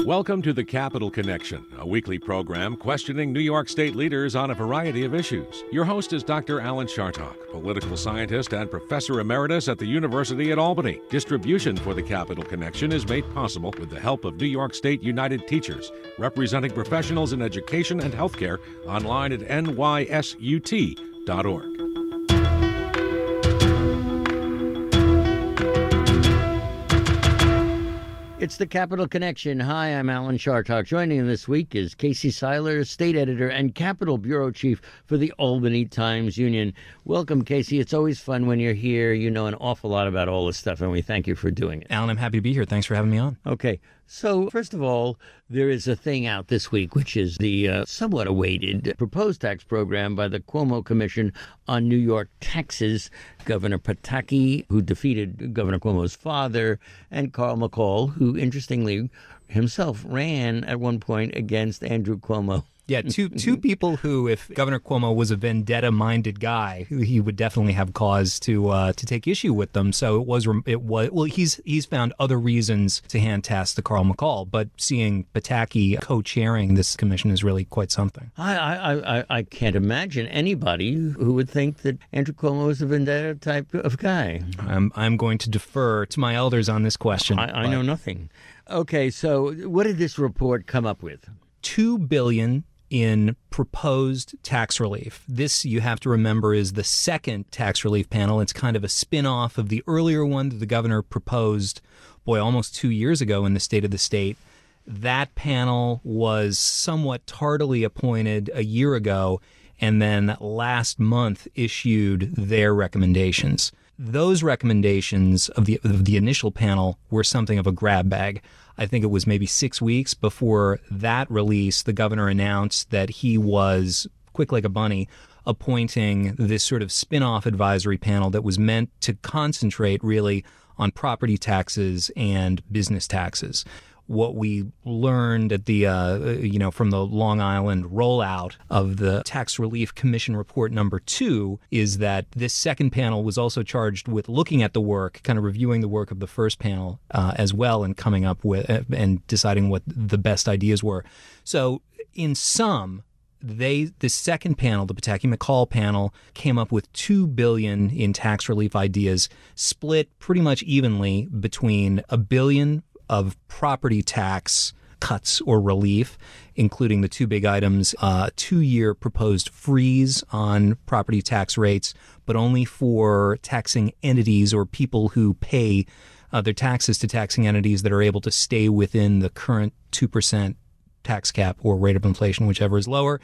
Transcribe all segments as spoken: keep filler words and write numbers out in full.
Welcome to the Capital Connection, a weekly program questioning New York State leaders on a variety of issues. Your host is Doctor Alan Chartock, political scientist and professor emeritus at the University at Albany. Distribution for the Capital Connection is made possible with the help of New York State United Teachers, representing professionals in education and healthcare, online at N Y S U T dot org. It's the Capital Connection. Hi, I'm Alan Chartock. Joining me this week is Casey Seiler, State Editor and Capitol Bureau Chief for the Albany Times-Union. Welcome, Casey. It's always fun when you're here. You know an awful lot about all this stuff, and we thank you for doing it. Alan, I'm happy to be here. Thanks for having me on. Okay. So, first of all, there is a thing out this week, which is the uh, somewhat awaited proposed tax program by the Cuomo Commission on New York taxes. Governor Pataki, who defeated Governor Cuomo's father, and Carl McCall, who, interestingly, himself ran at one point against Andrew Cuomo. Yeah, two two people who, if Governor Cuomo was a vendetta-minded guy, he would definitely have cause to uh, to take issue with them. So it was it was well, he's he's found other reasons to hand task to Carl McCall, but seeing Pataki co-chairing this commission is really quite something. I I, I I can't imagine anybody who would think that Andrew Cuomo is a vendetta type of guy. I'm I'm going to defer to my elders on this question. I, I know nothing. Okay, so what did this report come up with? Two billion dollars in proposed tax relief. This, you have to remember, is the second tax relief panel. It's kind of a spin-off of the earlier one that the governor proposed, boy, almost two years ago in the State of the State. That panel was somewhat tardily appointed a year ago, and then last month issued their recommendations. Those recommendations of the of the initial panel were something of a grab bag. I think it was maybe six weeks before that release, the governor announced that he was, quick like a bunny, appointing this sort of spin-off advisory panel that was meant to concentrate really on property taxes and business taxes. What we learned at the, uh, you know, from the Long Island rollout of the Tax Relief Commission report number two is that this second panel was also charged with looking at the work, kind of reviewing the work of the first panel uh, as well, and coming up with uh, and deciding what the best ideas were. So in sum, They, the second panel, the Pataki-McCall panel, came up with two billion dollars in tax relief ideas, split pretty much evenly between a billion of property tax cuts or relief, including the two big items, uh, two-year proposed freeze on property tax rates, but only for taxing entities or people who pay uh, their taxes to taxing entities that are able to stay within the current two percent tax cap or rate of inflation, whichever is lower,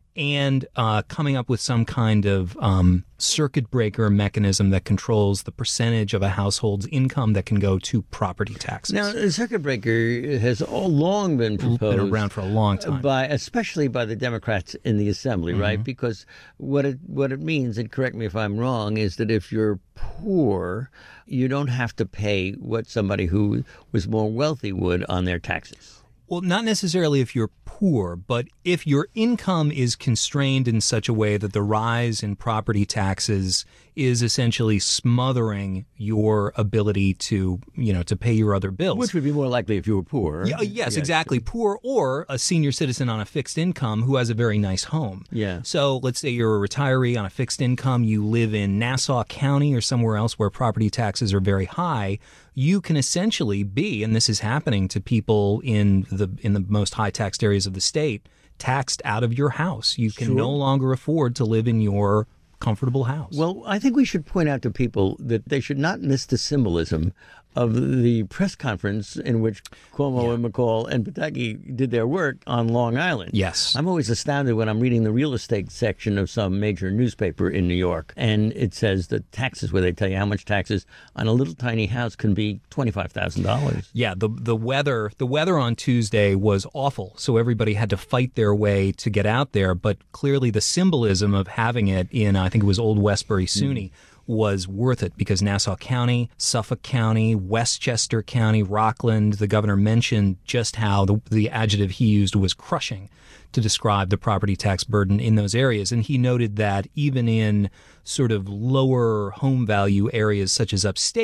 and uh, coming up with some kind of um, circuit breaker mechanism that controls the percentage of a household's income that can go to property taxes. Now, the circuit breaker has all long been proposed. Been around for a long time. By, especially by the Democrats in the Assembly, mm-hmm. right? Because what it, what it means, and correct me if I'm wrong, is that if you're poor, you don't have to pay what somebody who was more wealthy would on their taxes. Well, not necessarily if you're poor, but if your income is constrained in such a way that the rise in property taxes is essentially smothering your ability to, you know, to pay your other bills. Which would be more likely if you were poor. Yeah, yes, yes, exactly. Poor or a senior citizen on a fixed income who has a very nice home. Yeah. So let's say you're a retiree on a fixed income, you live in Nassau County or somewhere else where property taxes are very high. You can essentially be, and this is happening to people in the in the most high-taxed areas of the state, taxed out of your house. You can Sure. no longer afford to live in your comfortable house. Well, I think we should point out to people that they should not miss the symbolism of the press conference in which Cuomo Yeah. and McCall and Pataki did their work on Long Island. Yes. I'm always astounded when I'm reading the real estate section of some major newspaper in New York, and it says the taxes, where they tell you how much taxes on a little tiny house can be twenty-five thousand dollars. Yeah, the the weather the weather on Tuesday was awful, so everybody had to fight their way to get out there. But clearly, the symbolism of having it in, I think it was Old Westbury, SUNY, mm. was worth it because Nassau County, Suffolk County, Westchester County, Rockland, the governor mentioned just how the, the adjective he used was crushing to describe the property tax burden in those areas. And he noted that even in sort of lower home value areas such as upstate,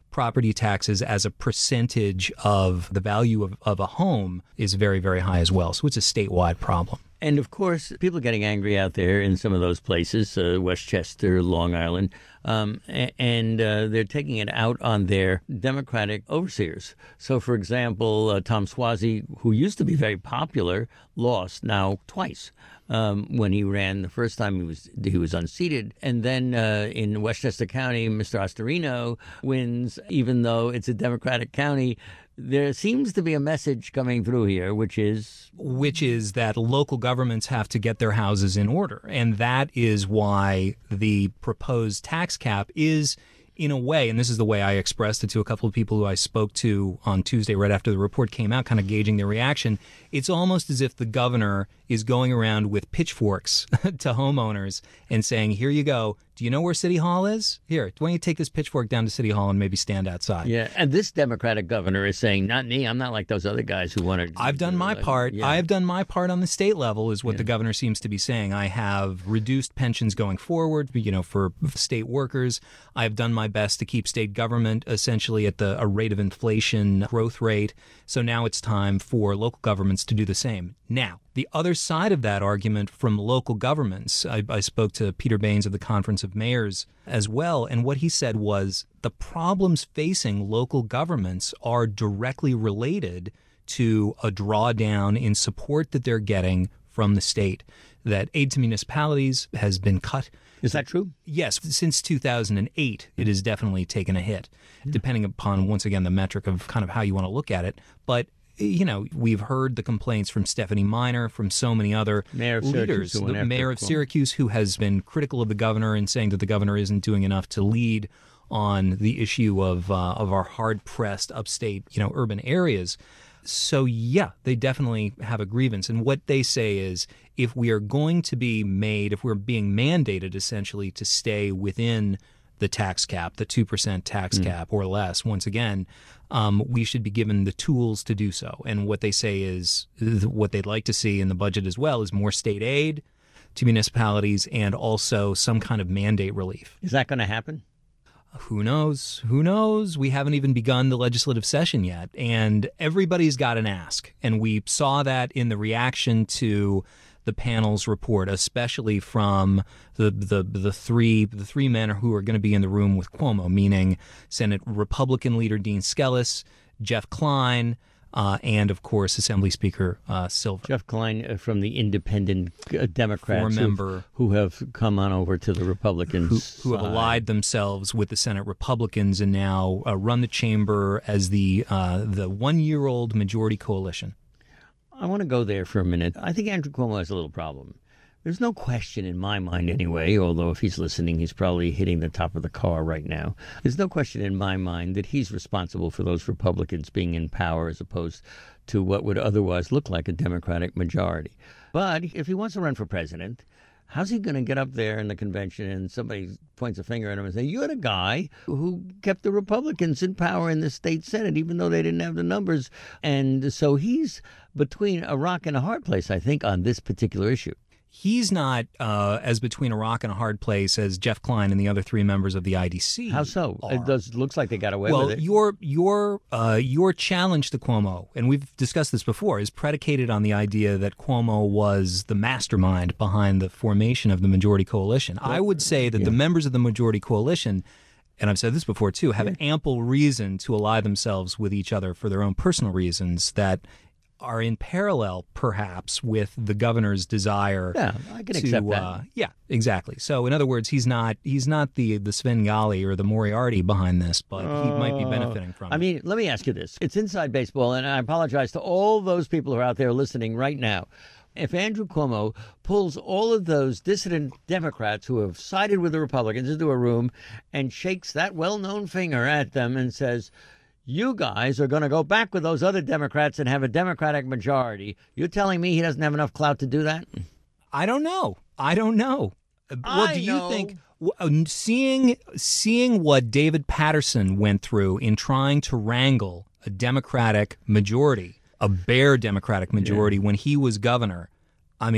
property taxes as a percentage of the value of, of a home is very, very high as well. So it's a statewide problem. And, of course, people are getting angry out there in some of those places, uh, Westchester, Long Island, um, and uh, they're taking it out on their Democratic overseers. So, for example, uh, Tom Suozzi, who used to be very popular, lost now twice. Um, when he ran the first time, he was he was unseated. And then uh, in Westchester County, Mister Ostorino wins, even though it's a Democratic county. There seems to be a message coming through here, which is... Which is that local governments have to get their houses in order. And that is why the proposed tax cap is, in a way, and this is the way I expressed it to a couple of people who I spoke to on Tuesday right after the report came out, kind of gauging their reaction, it's almost as if the governor is going around with pitchforks to homeowners and saying, here you go. Do you know where City Hall is? Here, why don't you take this pitchfork down to City Hall and maybe stand outside? Yeah, and this Democratic governor is saying, not me, I'm not like those other guys who want to... I've done my like, part. yeah. I have done my part on the state level is what Yeah. the governor seems to be saying. I have reduced pensions going forward, you know, for state workers. I've done my best to keep state government essentially at the a rate of inflation growth rate. So now it's time for local governments to do the same. Now, the other side of that argument from local governments, I, I spoke to Peter Baines of the Conference of Mayors as well, and what he said was the problems facing local governments are directly related to a drawdown in support that they're getting from the state, that aid to municipalities has been cut. Is that true? Yes. Since two thousand eight, it has definitely taken a hit, depending upon, once again, the metric of kind of how you want to look at it. But you know, we've heard the complaints from Stephanie Miner, from so many other Mayor of leaders. Syracuse, who went The after mayor of Cuomo. Syracuse, who has been critical of the governor and saying that the governor isn't doing enough to lead on the issue of uh, of our hard-pressed upstate, you know, urban areas. So, yeah, they definitely have a grievance. And what they say is if we are going to be made, if we're being mandated essentially to stay within the tax cap, the two percent tax Mm. cap or less, once again, um, we should be given the tools to do so. And what they say is what they'd like to see in the budget as well is more state aid to municipalities and also some kind of mandate relief. Is that going to happen? Who knows? Who knows? We haven't even begun the legislative session yet, and everybody's got an ask. And we saw that in the reaction to the panel's report, especially from the the the three the three men who are going to be in the room with Cuomo, meaning Senate Republican leader Dean Skelos, Jeff Klein, uh, and of course Assembly Speaker uh, Silver. Jeff Klein uh, from the Independent uh, Democrats Four who've- member- who have come on over to the Republicans. Who, who have side. allied themselves with the Senate Republicans and now uh, run the chamber as the uh, the one-year-old majority coalition. I want to go there for a minute. I think Andrew Cuomo has a little problem. There's no question in my mind anyway, although if he's listening, he's probably hitting the top of the car right now. There's no question in my mind that he's responsible for those Republicans being in power as opposed to what would otherwise look like a Democratic majority. But if he wants to run for president, how's he going to get up there in the convention and somebody points a finger at him and say, you're the guy who kept the Republicans in power in the state Senate, even though they didn't have the numbers. And so he's between a rock and a hard place, I think, on this particular issue. He's not uh, as between a rock and a hard place as Jeff Klein and the other three members of the I D C. How so? are. It does looks like they got away Well, with it. your your uh, your challenge to Cuomo, and we've discussed this before, is predicated on the idea that Cuomo was the mastermind behind the formation of the majority coalition. I would say that the members of the majority coalition, and I've said this before too, have ample reason to ally themselves with each other for their own personal reasons that are in parallel, perhaps, with the governor's desire. Yeah, I can to, accept that. Uh, yeah, exactly. So, in other words, he's not he's not the the Svengali or the Moriarty behind this, but he might be benefiting from I it. mean, let me ask you this. It's inside baseball, and I apologize to all those people who are out there listening right now. If Andrew Cuomo pulls all of those dissident Democrats who have sided with the Republicans into a room and shakes that well-known finger at them and says, you guys are going to go back with those other Democrats and have a Democratic majority, you're telling me he doesn't have enough clout to do that? I don't know. I don't know. Well, I do you know. think w- uh, seeing seeing what David Patterson went through in trying to wrangle a Democratic majority, a bare Democratic majority when he was governor, I mean,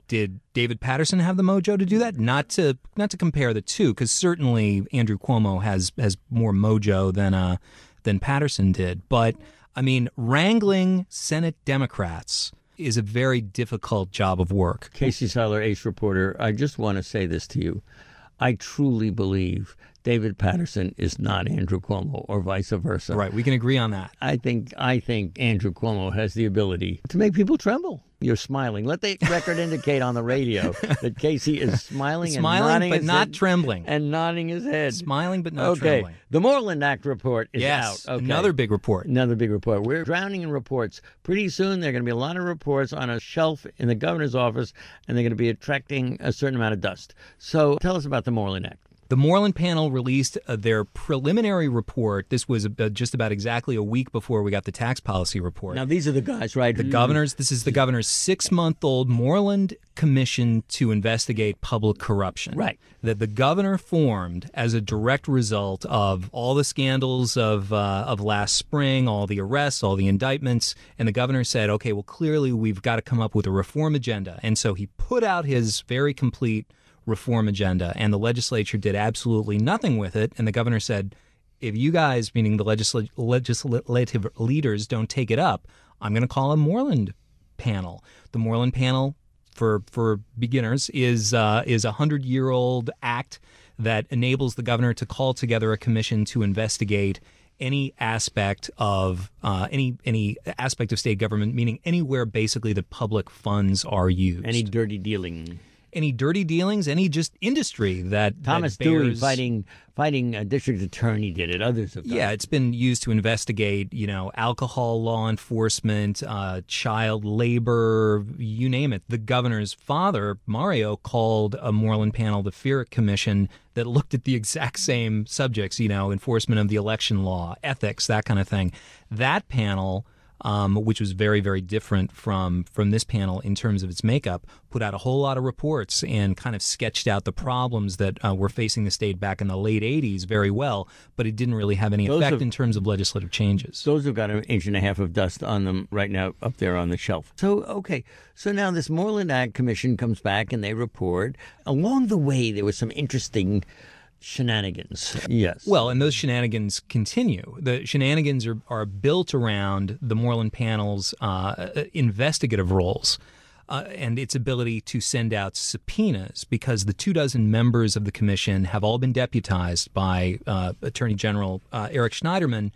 Did David Paterson have the mojo to do that? Not to not to compare the two, because certainly Andrew Cuomo has has more mojo than uh than Paterson did. But I mean, wrangling Senate Democrats is a very difficult job of work. Casey Seiler, Ace reporter, I just want to say this to you. I truly believe David Paterson is not Andrew Cuomo, or vice versa. Right, we can agree on that. I think I think Andrew Cuomo has the ability to make people tremble. You're smiling. Let the record indicate on the radio that Casey is smiling, smiling and nodding but his not head trembling. And nodding his head. Smiling but not okay. trembling. The Moreland Act report is yes, out. Okay. Another big report. Another big report. We're drowning in reports. Pretty soon there are going to be a lot of reports on a shelf in the governor's office, and they're going to be attracting a certain amount of dust. So tell us about the Moreland Act. The Moreland panel released uh, their preliminary report. This was uh, just about exactly a week before we got the tax policy report. Now, these are the guys, right? The governor's, this is the governor's six-month-old Moreland Commission to investigate public corruption. Right. That the governor formed as a direct result of all the scandals of uh, of last spring, all the arrests, all the indictments. And the governor said, okay, well, clearly we've got to come up with a reform agenda. And so he put out his very complete reform agenda, and the legislature did absolutely nothing with it. And the governor said, if you guys, meaning the legisl- legislative leaders, don't take it up, I'm going to call a Moreland panel. The Moreland panel, for for beginners, is uh, is a hundred-year-old act that enables the governor to call together a commission to investigate any aspect of uh, any any aspect of state government, meaning anywhere basically that public funds are used. Any dirty dealing. Any dirty dealings, any just industry that Thomas that bears, Dewey fighting fighting a district attorney did it. Others have done yeah, it. It's been used to investigate, you know, alcohol law enforcement, uh, child labor, you name it. The governor's father, Mario, called a Moreland panel, the Fierick Commission, that looked at the exact same subjects, you know, enforcement of the election law, ethics, that kind of thing. That panel, Um, which was very, very different from from this panel in terms of its makeup, put out a whole lot of reports and kind of sketched out the problems that uh, were facing the state back in the late eighties very well, but it didn't really have any Those effect have, in terms of legislative changes. Those have got an inch and a half of dust on them right now up there on the shelf. So, okay, so now this Moreland Act Commission comes back and they report. Along the way, there was some interesting shenanigans. Yes. Well, and those shenanigans continue. The shenanigans are, are built around the Moreland panel's uh, investigative roles uh, and its ability to send out subpoenas, because the two dozen members of the commission have all been deputized by uh, Attorney General uh, Eric Schneiderman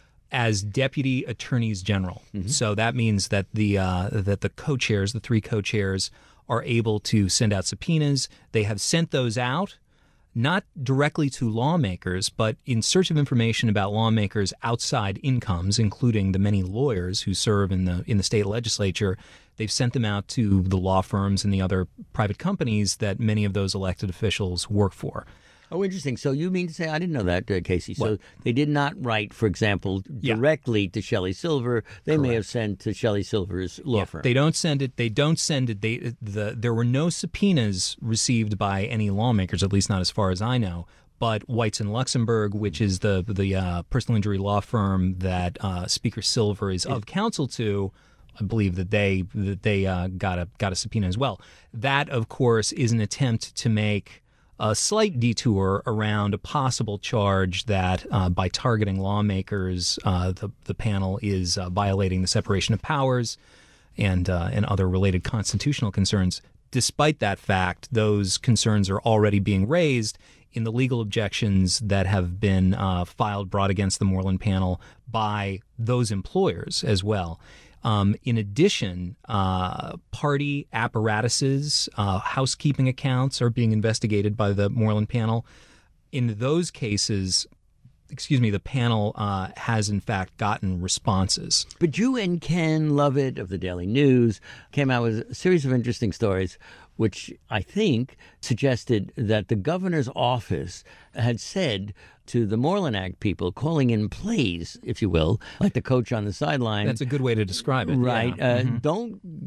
as deputy attorneys general. Mm-hmm. So that means that the uh, that the co-chairs, the three co-chairs, are able to send out subpoenas. They have sent those out, not directly to lawmakers, but in search of information about lawmakers' outside incomes, including the many lawyers who serve in the in the state legislature. They've sent them out to the law firms and the other private companies that many of those elected officials work for. Oh, interesting. So you mean to say, I didn't know that, uh, Casey. So What? they did not write, for example, Yeah. directly to Shelley Silver. They may Correct. have sent to Shelley Silver's law Yeah, firm. They don't send it. They don't send it. They the there were no subpoenas received by any lawmakers, at least not as far as I know. But Weitz and Luxembourg, which is the the uh, personal injury law firm that uh, Speaker Silver is of counsel to, I believe that they that they uh, got a got a subpoena as well. That, of course, is an attempt to make a slight detour around a possible charge that uh, by targeting lawmakers, uh, the the panel is uh, violating the separation of powers and uh, and other related constitutional concerns. Despite that fact, those concerns are already being raised in the legal objections that have been uh, filed, brought against the Moreland panel by those employers as well. Um, in addition, uh, party apparatuses, uh, housekeeping accounts are being investigated by the Moreland panel. In those cases, excuse me, the panel uh, has in fact gotten responses. But you and Ken Lovett of the Daily News came out with a series of interesting stories, which I think suggested that the governor's office had said to the Moreland Act people, calling in plays, if you will, like the coach on the sideline. That's a good way to describe it. Right. Yeah. Uh, Mm-hmm. Don't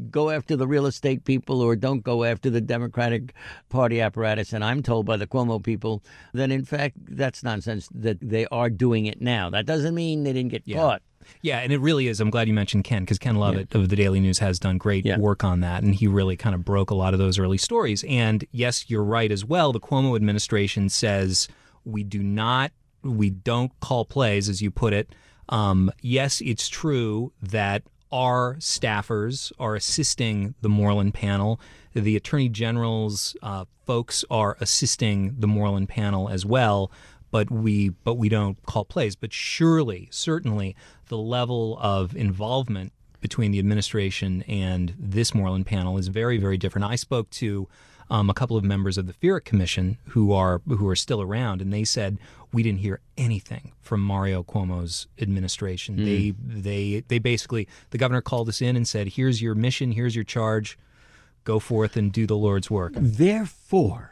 go after the real estate people or don't go after the Democratic Party apparatus. And I'm told by the Cuomo people that, in fact, that's nonsense, that they are doing it now. That doesn't mean they didn't get Yeah. caught. Yeah, and it really is. I'm glad you mentioned Ken, because Ken Lovett Yeah. of the Daily News has done great Yeah. work on that, and he really kind of broke a lot of those early stories. And yes, you're right as well. The Cuomo administration says we do not, we don't call plays, as you put it. Um, yes, it's true that our staffers are assisting the Moreland panel. The Attorney General's uh, folks are assisting the Moreland panel as well. But we but we don't call plays. But surely, certainly, the level of involvement between the administration and this Moreland panel is very, very different. I spoke to um, a couple of members of the F E R C Commission who are who are still around, and they said we didn't hear anything from Mario Cuomo's administration. Mm. They they they basically, the governor called us in and said, "Here's your mission. Here's your charge. Go forth and do the Lord's work." Therefore,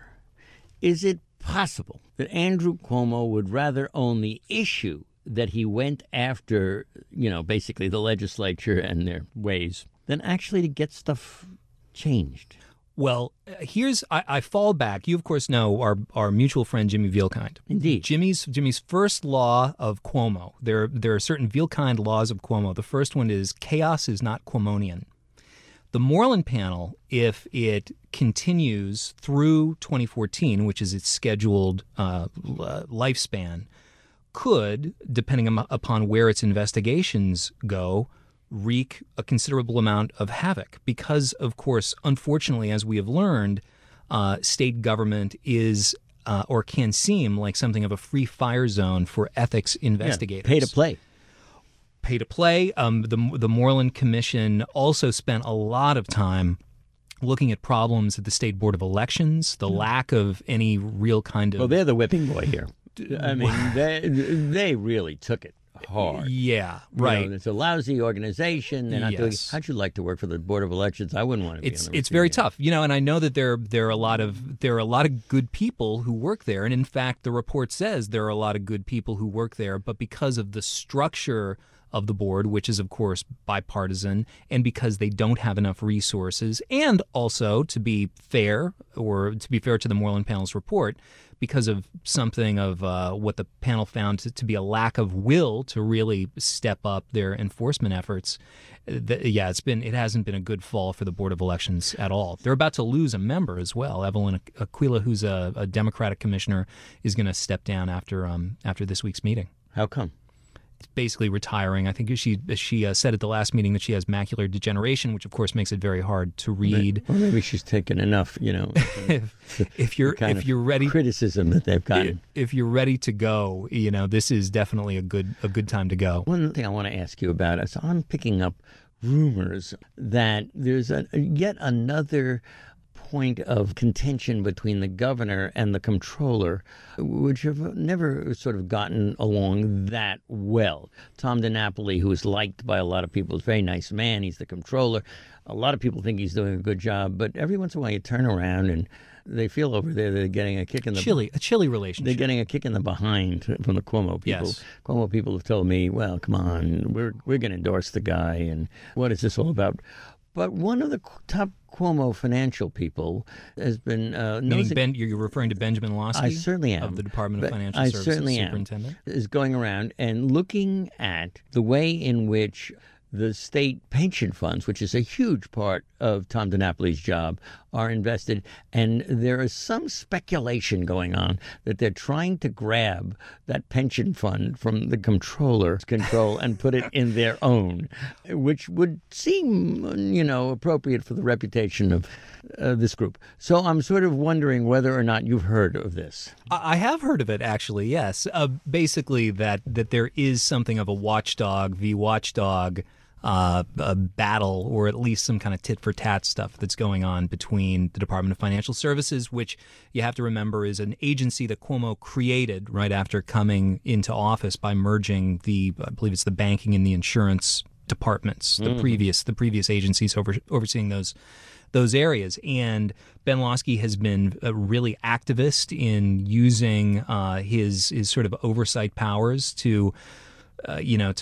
is it possible that Andrew Cuomo would rather own the issue that he went after, you know, basically the legislature and their ways, than actually to get stuff changed? Well, here's I, I fall back. You, of course, know our our mutual friend Jimmy Vielkind. Indeed, Jimmy's Jimmy's first law of Cuomo. There there are certain Vielkind laws of Cuomo. The first one is chaos is not Cuomonian. The Moreland panel, if it continues through twenty fourteen, which is its scheduled uh, lifespan, could, depending upon where its investigations go, wreak a considerable amount of havoc. Because, of course, unfortunately, as we have learned, uh, state government is uh, or can seem like something of a free fire zone for ethics investigators. Yeah, pay to play. Pay to play. Um, the the Moreland Commission also spent a lot of time looking at problems at the State Board of Elections, the lack of any real kind of... Well, they're the whipping boy here. I mean, they, they really took it hard. Yeah, right. You know, it's a lousy organization. They're not yes. doing. How'd you like to work for the Board of Elections? I wouldn't want to be. It's on the it's very end. tough, you know. And I know that there there are a lot of there are a lot of good people who work there, and in fact, the report says there are a lot of good people who work there. But because of the structure of the board, which is, of course, bipartisan, and because they don't have enough resources, and also, to be fair, or to be fair to the Moreland panel's report, because of something of uh, what the panel found to, to be a lack of will to really step up their enforcement efforts, the, yeah, it's been it hasn't been a good fall for the Board of Elections at all. They're about to lose a member as well. Evelyn Aquila, who's a, a Democratic commissioner, is going to step down after um, after this week's meeting. How come? Basically retiring. I think she she uh, said at the last meeting that she has macular degeneration, which of course makes it very hard to read. Or maybe she's taken enough, you know. if, if you're kind if you're ready, criticism that they've gotten. If you're ready to go, you know, this is definitely a good a good time to go. One thing I want to ask you about is I'm picking up rumors that there's a, yet another point of contention between the governor and the comptroller, which have never sort of gotten along that well. Tom DiNapoli, who is liked by a lot of people, is a very nice man. He's the comptroller. A lot of people think he's doing a good job, but every once in a while you turn around and they feel over there they're getting a kick in the chilly, a chilly relationship. They're getting a kick in the behind from the Cuomo people. Yes. Cuomo people have told me, "Well, come on, we're we're going to endorse the guy, and what is this all about?" But one of the top Cuomo financial people has been uh, Meaning ben, you're referring to Benjamin Losky? I certainly am. Of the Department of But Financial I Services certainly Superintendent? Am, is going around and looking at the way in which the state pension funds, which is a huge part of Tom DiNapoli's job, are invested. And there is some speculation going on that they're trying to grab that pension fund from the comptroller's control and put it in their own, which would seem, you know, appropriate for the reputation of uh, this group. So I'm sort of wondering whether or not you've heard of this. I have heard of it, actually, yes. Uh, basically that, that there is something of a watchdog v. watchdog Uh, a battle, or at least some kind of tit-for-tat stuff that's going on between the Department of Financial Services, which you have to remember is an agency that Cuomo created right after coming into office by merging the, I believe it's the banking and the insurance departments, the mm. previous the previous agencies over, overseeing those those areas. And Ben Losky has been a really activist in using uh, his his sort of oversight powers to, uh, you know, to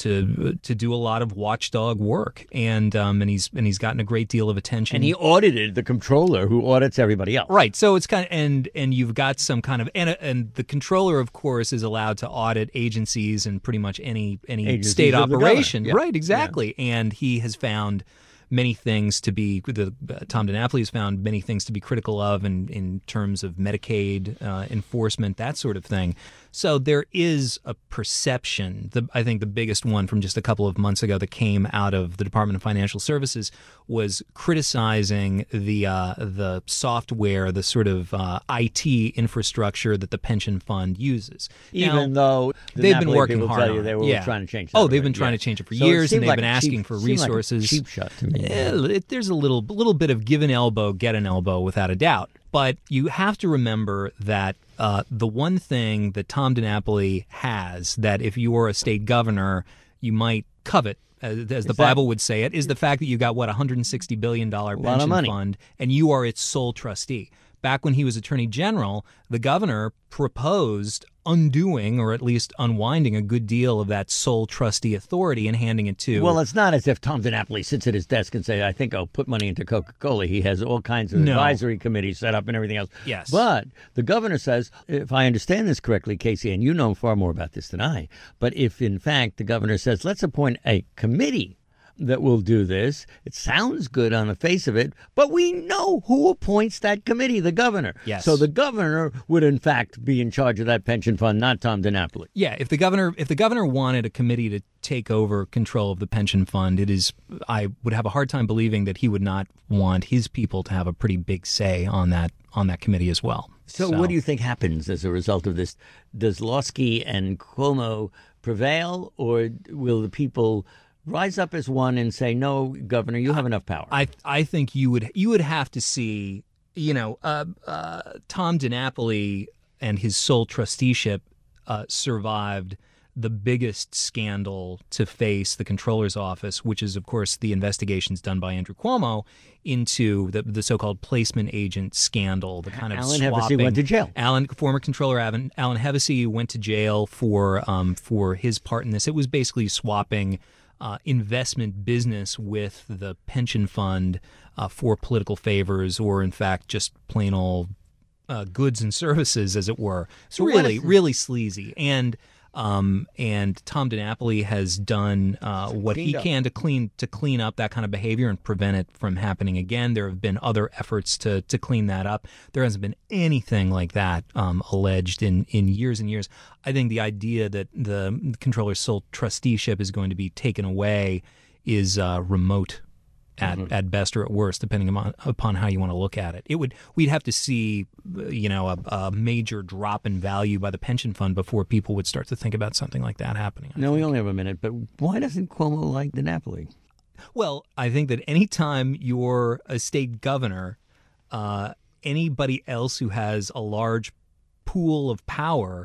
to to do a lot of watchdog work, and um, and he's and he's gotten a great deal of attention. And he audited the comptroller, who audits everybody else. Right. So it's kind of and and you've got some kind of and and the comptroller, of course, is allowed to audit agencies and pretty much any any Agencies state of the operation. governor. Yeah. Right. Exactly. Yeah. And he has found many things to be the uh, Tom DiNapoli has found many things to be critical of in, in terms of Medicaid uh, enforcement, that sort of thing. So there is a perception, the, I think the biggest one from just a couple of months ago that came out of the Department of Financial Services was criticizing the uh, the software, the sort of uh, I T infrastructure that the pension fund uses. Even now, though the they've Napoli been working people hard tell on you it. they were Yeah. trying to change that. Oh, they've already. been trying yeah. to change it for So years, it and they've like been a asking cheap, for seemed like a resources. cheap shot to me. Yeah, it, there's a little little bit of give an elbow, get an elbow, without a doubt. But you have to remember that uh, the one thing that Tom DiNapoli has that if you were a state governor, you might covet, as, as the that, Bible would say it, is the fact that you got, what, one hundred sixty billion dollars pension fund, and you are its sole trustee. Back when he was Attorney General, the governor proposed undoing or at least unwinding a good deal of that sole trustee authority and handing it to... Well, it's not as if Tom DiNapoli sits at his desk and say, I think I'll put money into Coca-Cola. He has all kinds of No. advisory committees set up and everything else. Yes. But the governor says, if I understand this correctly, Casey, and you know far more about this than I, but if in fact the governor says, let's appoint a committee that will do this. It sounds good on the face of it, but we know who appoints that committee, the governor. Yes. So the governor would, in fact, be in charge of that pension fund, not Tom DiNapoli. Yeah, if the governor if the governor wanted a committee to take over control of the pension fund, it is I would have a hard time believing that he would not want his people to have a pretty big say on that on that committee as well. So, so what do you think happens as a result of this? Does Losky and Cuomo prevail, or will the people rise up as one and say, no, Governor, you have enough power? I I think you would you would have to see, you know, uh, uh, Tom DiNapoli and his sole trusteeship uh, survived the biggest scandal to face the comptroller's office, which is, of course, the investigations done by Andrew Cuomo into the, the so-called placement agent scandal, the kind of Alan swapping. Hevesy went to jail. Alan, former comptroller Alan, Alan Hevesy went to jail for um, for his part in this. It was basically swapping Uh, investment business with the pension fund uh, for political favors, or in fact just plain old uh, goods and services, as it were. It's So what really, is- really sleazy. And um, and Tom DiNapoli has done uh, what he Cleaned up. can to clean to clean up that kind of behavior and prevent it from happening again. There have been other efforts to to clean that up. There hasn't been anything like that um, alleged in, in years and years. I think the idea that the comptroller's sole trusteeship is going to be taken away is uh, remote at, mm-hmm. at best or at worst, depending upon, upon how you want to look at it. It would we'd have to see, you know, a, a major drop in value by the pension fund before people would start to think about something like that happening. I No, think. we only have a minute, but why doesn't Cuomo like DiNapoli? Well, I think that anytime you're a state governor, uh, anybody else who has a large pool of power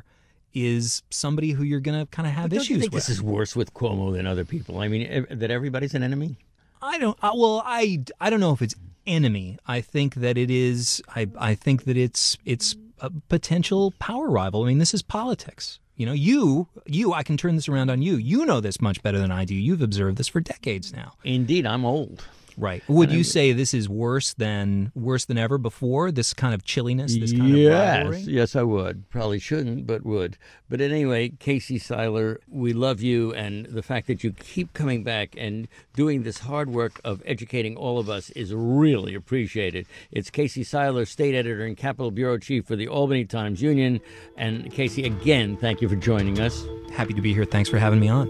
is somebody who you're going to kind of have But don't issues you think with. this is worse with Cuomo than other people? I mean, ev- that everybody's an enemy? I don't. Uh, well, I, I don't know if it's enemy. I think that it is. I I think that it's it's a potential power rival. I mean, this is politics. You know, you you. I can turn this around on you. You know this much better than I do. You've observed this for decades now. Indeed, I'm old. Right. Would And you I- say this is worse than worse than ever before? This kind of chilliness, this kind yes, of rivalry? yes, I would. Probably shouldn't, but would. But anyway, Casey Seiler, we love you, and the fact that you keep coming back and doing this hard work of educating all of us is really appreciated. It's Casey Seiler, state editor and Capitol Bureau chief for the Albany Times-Union. And Casey, again, thank you for joining us. Happy to be here. Thanks for having me on.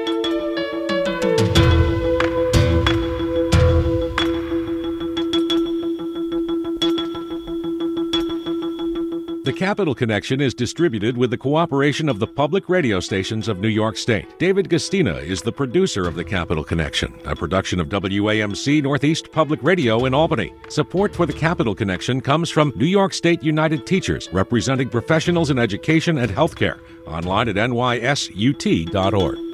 The Capital Connection is distributed with the cooperation of the public radio stations of New York State. David Gastina is the producer of The Capital Connection, a production of W A M C Northeast Public Radio in Albany. Support for The Capital Connection comes from New York State United Teachers, representing professionals in education and healthcare. Online at N Y S U T dot org.